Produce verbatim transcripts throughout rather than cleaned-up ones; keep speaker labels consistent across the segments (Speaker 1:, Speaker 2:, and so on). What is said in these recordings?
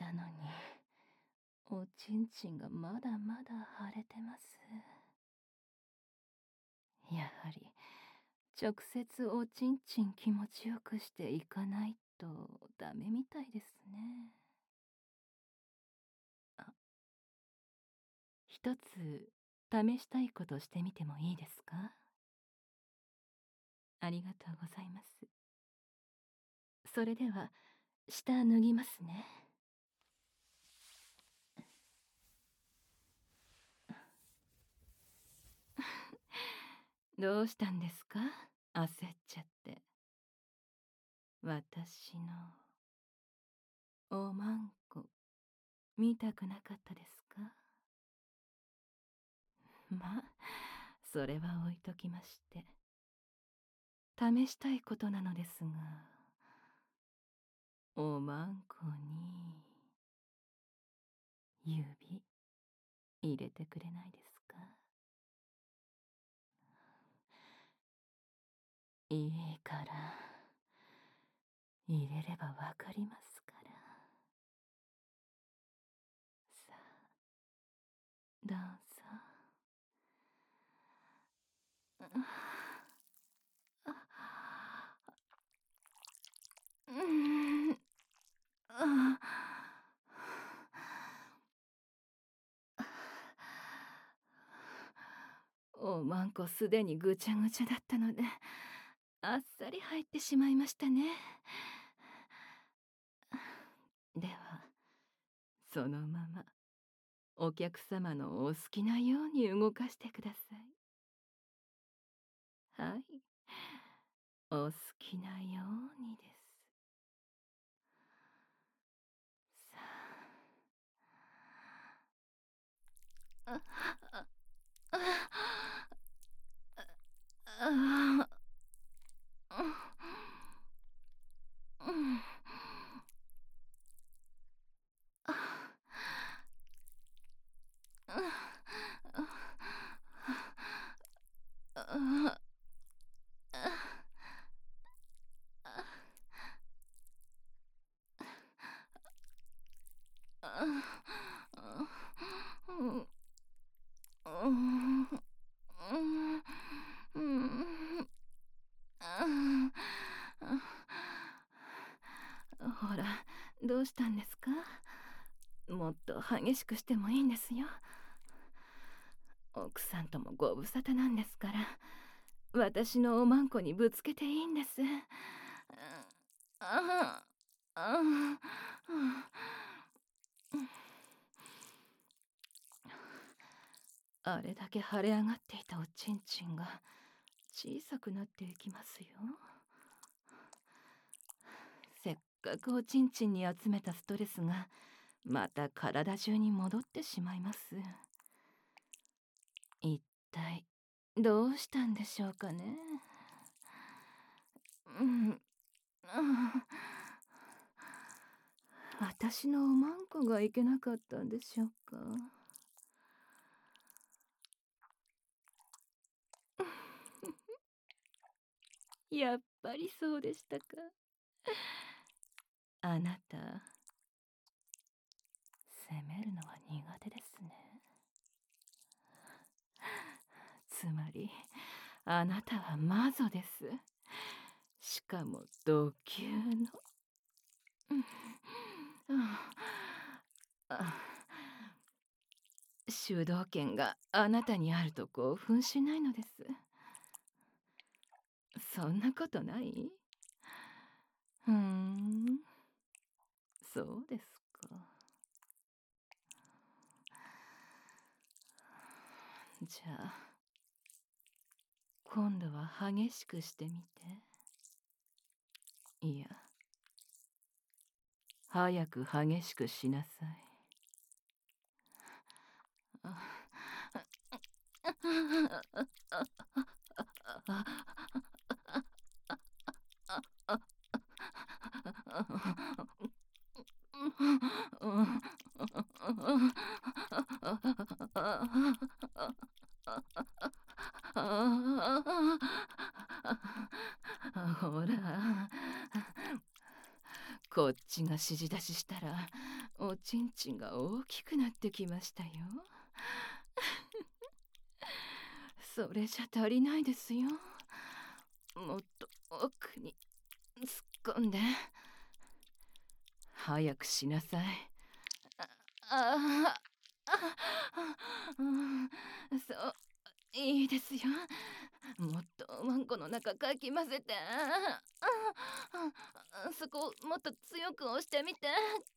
Speaker 1: のに、おちんちんがまだまだ腫れてます。やはり、直接おちんちん気持ちよくしていかないとダメみたいですね。あ、一つ試したいことしてみてもいいですか？ありがとうございます。それでは、下脱ぎますね。どうしたんですか？焦っちゃって。私のおまんこ見たくなかったですか？まあ、それは置いときまして。試したいことなのですが、おまんこに指入れてくれないですか？いいから、入れればわかりますから。さあ、どうぞ。うん、あおまんこすでにぐちゃぐちゃだったので、あっさり入ってしまいましたね。では、そのままお客様のお好きなように動かしてください。はい、お好きなようにです。さあ、あ、あ、あ、あ、あ、うん、あ、あ、ほら、どうしたんですか？もっと激しくしてもいいんですよ。奥さんともご無沙汰なんですから、私のおまんこにぶつけていいんです。ああ、あれだけ腫れ上がっていたおちんちんが小さくなっていきますよ。せっかくおちんちんに集めたストレスがまた体中に戻ってしまいます。一体どうしたんでしょうかね。うん、私のおまんこがいけなかったんでしょうか。やっぱりそうでしたか。あなた、責めるのは苦手ですね。つまり、あなたは魔女です。しかも、ド級の。うん、あ主導権があなたにあると興奮しないのです。そんなことない？ふーん、そうですか。じゃあ、今度は激しくしてみて。いや、早く激しくしなさい。ほら、 こっちが指示出ししたらおちんちんが大きくなってきましたよ。それじゃ足りないですよ。もっと奥に突っ込んで。早くしなさい。ああああ、そう、いいですよ。もっとワンコの中かき混ぜて。そこもっと強く押してみて。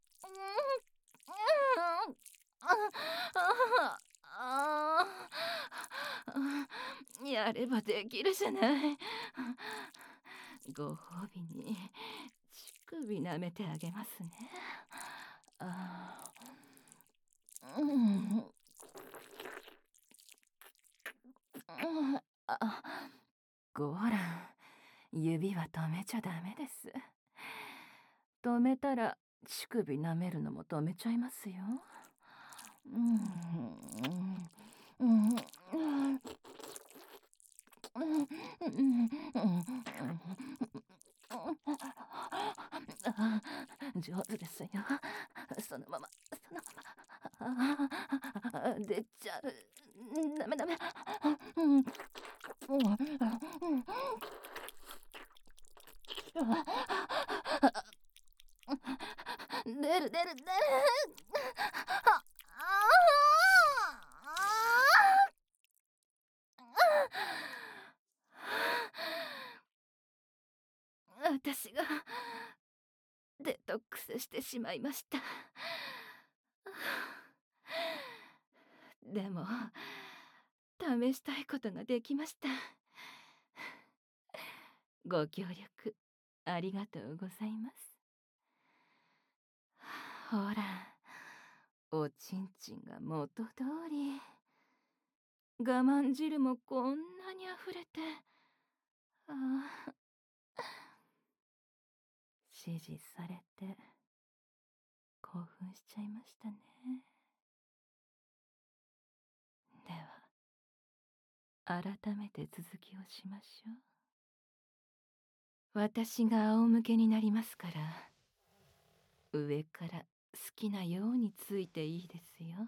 Speaker 1: やればできるじゃない。ご褒美に乳首舐めてあげますね。あー、うん、あ、ゴーラン、指は止めちゃダメです。止めたら乳首舐めるのも止めちゃいますよ。うん、うん、うん、上手ですよ。そのまま、そのまま。出ちゃう。ダメダメ。出る出る出る。私がデトックスしてしまいました。でも試したいことができました。ご協力ありがとうございます。ほら、おちんちんが元通り。我慢汁もこんなに溢れて。ああ、指示されて興奮しちゃいましたね。では改めて続きをしましょう。私が仰向けになりますから、上から好きなようについていいですよ。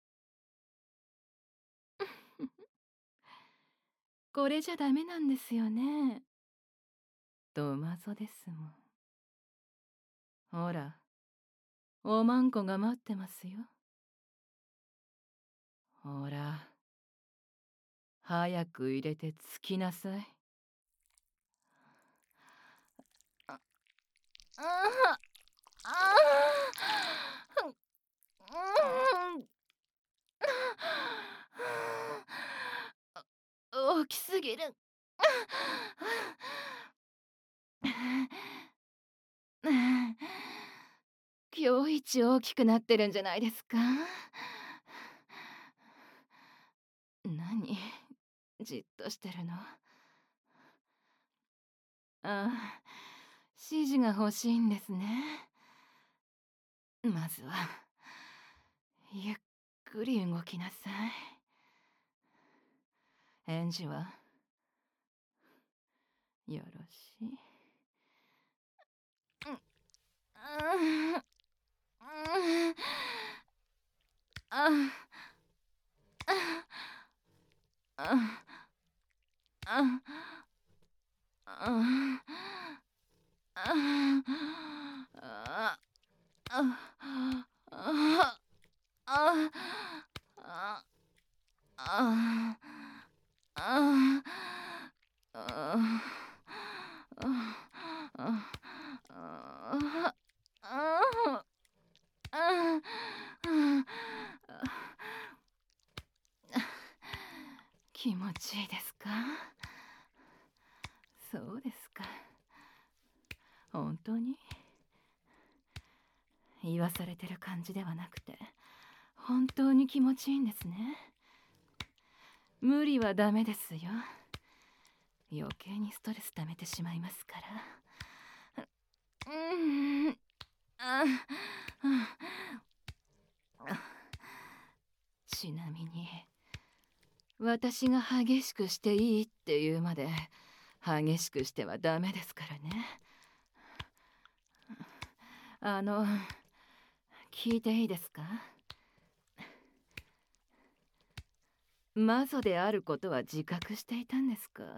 Speaker 1: これじゃダメなんですよね。ドマゾですもん。ほら、おまんこが待ってますよ。ほら、早く入れてつきなさい。あああ大きすぎる。今日一大きくなってるんじゃないですか。何じっとしてるの。ああ、指示が欲しいんですね。まずはゆっくり動きなさい。返事はよろしい。うん、うん、あああああ気持ちいいですか。そうですか。本当に言わされてる感じではなくて、本当に気持ちいいんですね。無理はダメですよ。余計にストレス溜めてしまいますから。うん、ああ、ちなみに私が激しくしていいって言うまで激しくしてはダメですからね。 あの、聞いていいですか？魔女であることは自覚していたんですか？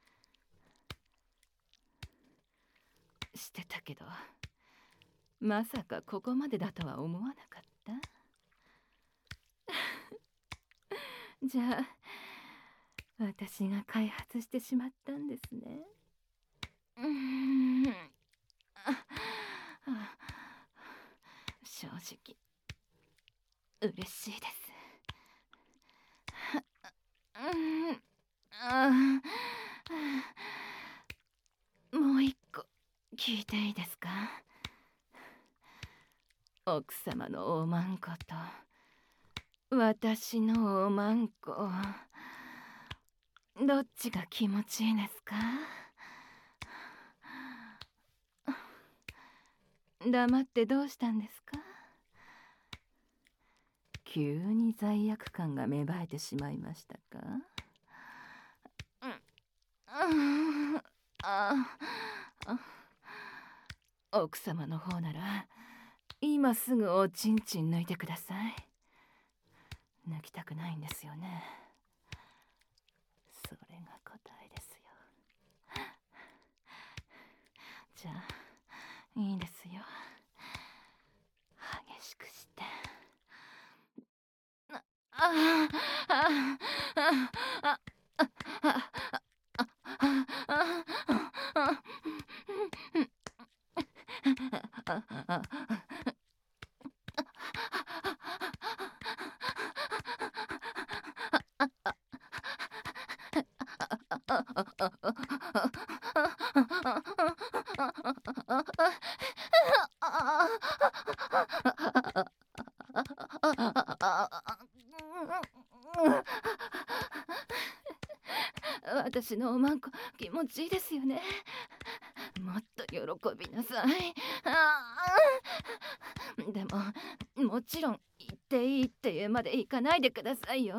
Speaker 1: してたけど、まさかここまでだとは思わなかった。じゃあ、私が開発してしまったんですね。うーん。ああ正直嬉しいです。うん。あもう一個聞いていいですか？奥様のおまんこと私のおまんこ、どっちが気持ちいいですか？黙ってどうしたんですか？急に罪悪感が芽生えてしまいましたか？うん、ああ奥様の方なら今すぐおちんちん抜いてください。抜きたくないんですよね。それが答えですよ。じゃあいいですよ。激しくして。あああああ私のおまんこ気持ちいいですよね。もっと喜びなさい。でももちろん言っていいっていうまでいかないでくださいよ。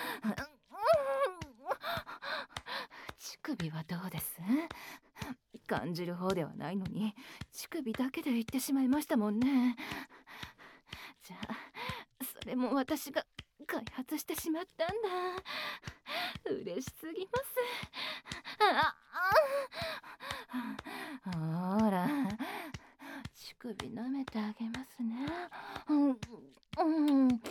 Speaker 1: 乳首はどうです？感じる方ではないのに乳首だけで言ってしまいましたもんね。じゃあそれも私が開発してしまったんだ。嬉しすぎます。ほら乳首舐めてあげますね。うんうんうん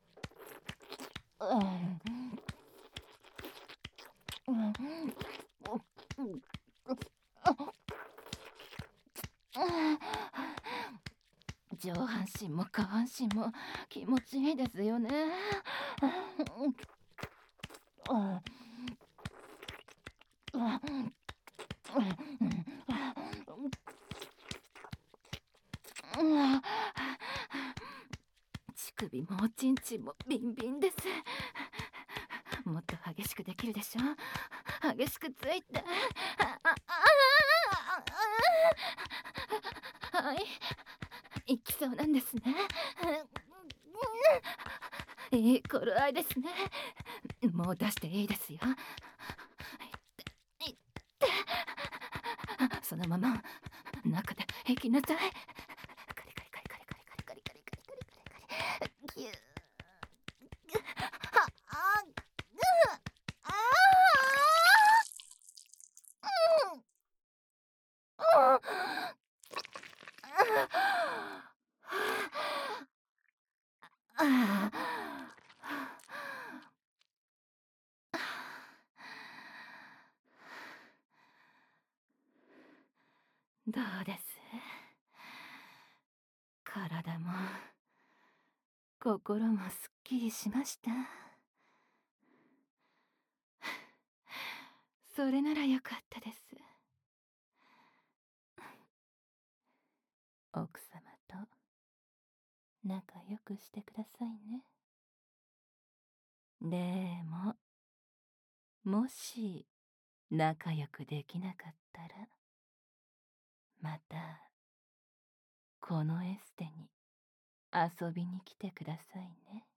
Speaker 1: 上半身も下半身も気持ちいいですよね。乳首もおちんちんもビンビンです。もっと激しくできるでしょ。激しくついて。はい、いきそうなんですね。いい頃合いですね。もう出していいですよ。いってそのまま中で引きなさい。カリカリカリカリカリカリカリカリカリカリカリカリギューあああどうです？体も心もすっきりしました。それならよかったです。奥様と仲良くしてくださいね。でももし仲良くできなかったらまたこのエステに遊びに来てくださいね。